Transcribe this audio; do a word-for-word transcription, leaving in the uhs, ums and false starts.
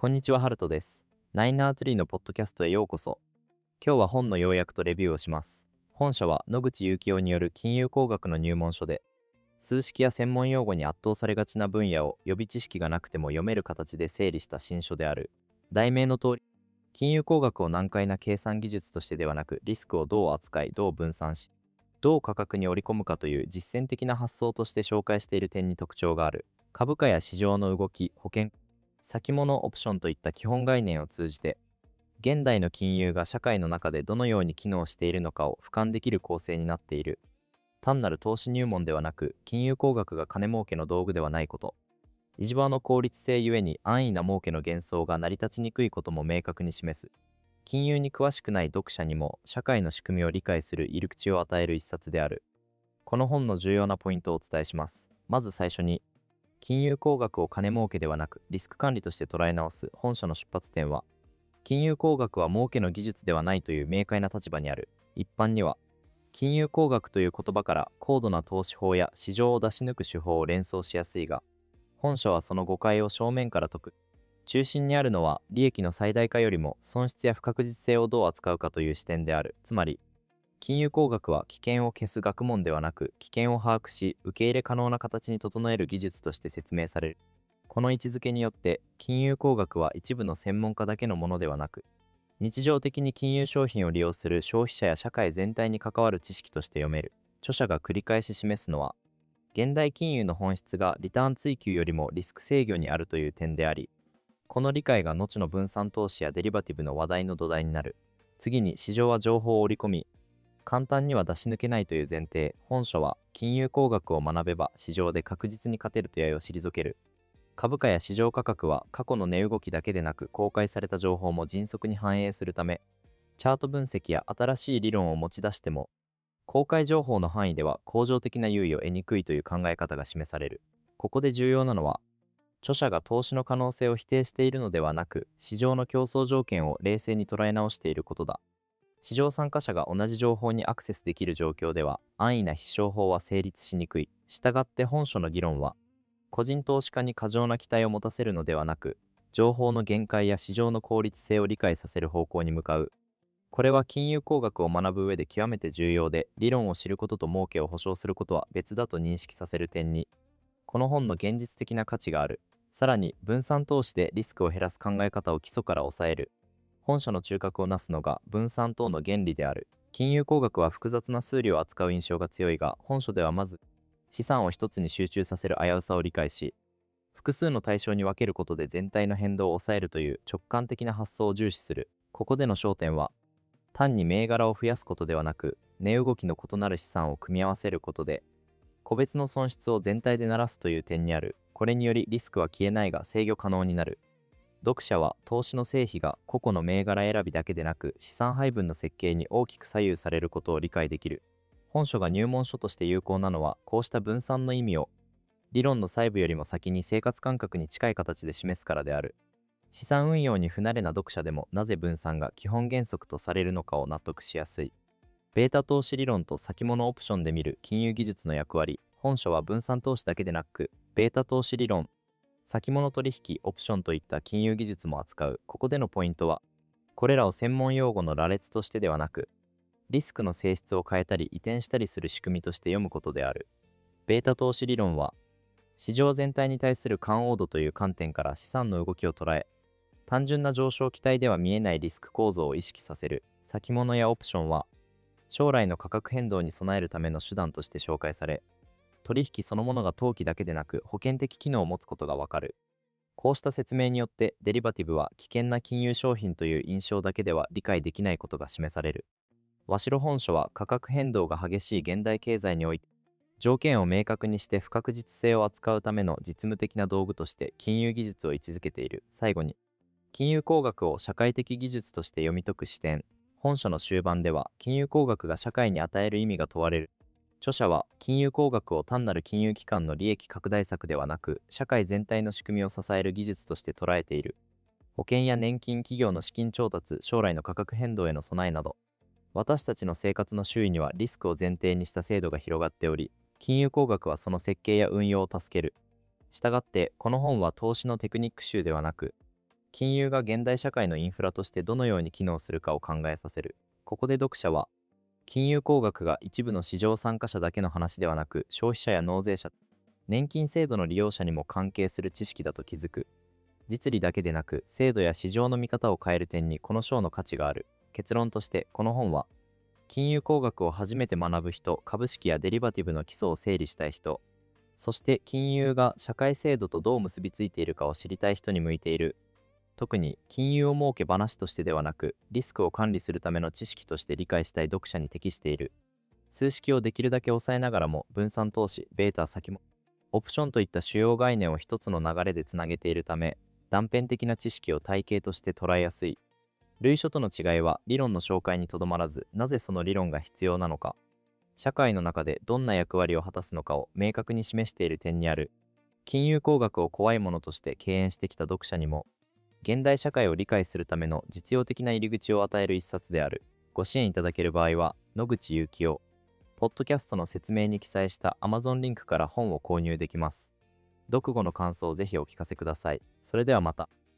こんにちは、ハルトです。ナイナーツリーのポッドキャストへようこそ。今日は本の要約とレビューをします。本書は野口悠紀夫による金融工学の入門書で、数式や専門用語に圧倒されがちな分野を予備知識がなくても読める形で整理した新書である。題名の通り、金融工学を難解な計算技術としてではなく、リスクをどう扱い、どう分散し、どう価格に織り込むかという実践的な発想として紹介している点に特徴がある。株価や市場の動き、保険、先物オプションといった基本概念を通じて、現代の金融が社会の中でどのように機能しているのかを俯瞰できる構成になっている。単なる投資入門ではなく、金融工学が金儲けの道具ではないこと。維持場の効率性ゆえに安易な儲けの幻想が成り立ちにくいことも明確に示す。金融に詳しくない読者にも社会の仕組みを理解する入り口を与える一冊である。この本の重要なポイントをお伝えします。まず最初に、金融工学を金儲けではなくリスク管理として捉え直す本書の出発点は、金融工学は儲けの技術ではないという明快な立場にある。一般には、金融工学という言葉から高度な投資法や市場を出し抜く手法を連想しやすいが、本書はその誤解を正面から解く。中心にあるのは、利益の最大化よりも損失や不確実性をどう扱うかという視点である。つまり、金融工学は危険を消す学問ではなく、危険を把握し、受け入れ可能な形に整える技術として説明される。この位置づけによって、金融工学は一部の専門家だけのものではなく、日常的に金融商品を利用する消費者や社会全体に関わる知識として読める。著者が繰り返し示すのは、現代金融の本質がリターン追求よりもリスク制御にあるという点であり、この理解が後の分散投資やデリバティブの話題の土台になる。次に、市場は情報を織り込み、簡単には出し抜けないという前提。本書は金融工学を学べば市場で確実に勝てるとやを退ける。株価や市場価格は過去の値動きだけでなく、公開された情報も迅速に反映するため、チャート分析や新しい理論を持ち出しても、公開情報の範囲では恒常的な優位を得にくいという考え方が示される。ここで重要なのは、著者が投資の可能性を否定しているのではなく、市場の競争条件を冷静に捉え直していることだ。市場参加者が同じ情報にアクセスできる状況では、安易な必勝法は成立しにくい。したがって本書の議論は、個人投資家に過剰な期待を持たせるのではなく、情報の限界や市場の効率性を理解させる方向に向かう。これは金融工学を学ぶ上で極めて重要で、理論を知ることと儲けを保証することは別だと認識させる点に、この本の現実的な価値がある。さらに、分散投資でリスクを減らす考え方を基礎から抑える。本書の中核をなすのが分散等の原理である。金融工学は複雑な数理を扱う印象が強いが、本書ではまず、資産を一つに集中させる危うさを理解し、複数の対象に分けることで全体の変動を抑えるという直感的な発想を重視する。ここでの焦点は、単に銘柄を増やすことではなく、値動きの異なる資産を組み合わせることで、個別の損失を全体でならすという点にある。これによりリスクは消えないが制御可能になる。読者は投資の成否が個々の銘柄選びだけでなく、資産配分の設計に大きく左右されることを理解できる。本書が入門書として有効なのは、こうした分散の意味を理論の細部よりも先に生活感覚に近い形で示すからである。資産運用に不慣れな読者でも、なぜ分散が基本原則とされるのかを納得しやすい。ベータ投資理論と先物オプションで見る金融技術の役割。本書は分散投資だけでなく、ベータ投資理論、先物取引、オプションといった金融技術も扱う。ここでのポイントは、これらを専門用語の羅列としてではなく、リスクの性質を変えたり移転したりする仕組みとして読むことである。ベータ投資理論は、市場全体に対する感応度という観点から資産の動きを捉え、単純な上昇期待では見えないリスク構造を意識させる。先物やオプションは、将来の価格変動に備えるための手段として紹介され、取引そのものが投機だけでなく保険的機能を持つことがわかる。こうした説明によって、デリバティブは危険な金融商品という印象だけでは理解できないことが示される。鷲呂本書は価格変動が激しい現代経済において、条件を明確にして不確実性を扱うための実務的な道具として金融技術を位置づけている。最後に、金融工学を社会的技術として読み解く視点。本書の終盤では、金融工学が社会に与える意味が問われる。著者は、金融工学を単なる金融機関の利益拡大策ではなく、社会全体の仕組みを支える技術として捉えている。保険や年金、企業の資金調達、将来の価格変動への備えなど、私たちの生活の周囲にはリスクを前提にした制度が広がっており、金融工学はその設計や運用を助ける。したがって、この本は投資のテクニック集ではなく、 金融が現代社会のインフラとしてどのように機能するかを考えさせる。ここで読者は、金融工学が一部の市場参加者だけの話ではなく、消費者や納税者、年金制度の利用者にも関係する知識だと気づく。実利だけでなく、制度や市場の見方を変える点にこの章の価値がある。結論として、この本は、金融工学を初めて学ぶ人、株式やデリバティブの基礎を整理したい人、そして金融が社会制度とどう結びついているかを知りたい人に向いている。特に金融を儲け話としてではなく、リスクを管理するための知識として理解したい読者に適している。数式をできるだけ抑えながらも、分散投資、ベータ先も、オプションといった主要概念を一つの流れでつなげているため、断片的な知識を体系として捉えやすい。類書との違いは理論の紹介にとどまらず、なぜその理論が必要なのか、社会の中でどんな役割を果たすのかを明確に示している点にある。金融工学を怖いものとして敬遠してきた読者にも、現代社会を理解するための実用的な入り口を与える一冊である。ご支援いただける場合は、野口悠希を、ポッドキャストの説明に記載した Amazon リンクから本を購入できます。読後の感想をぜひお聞かせください。それではまた。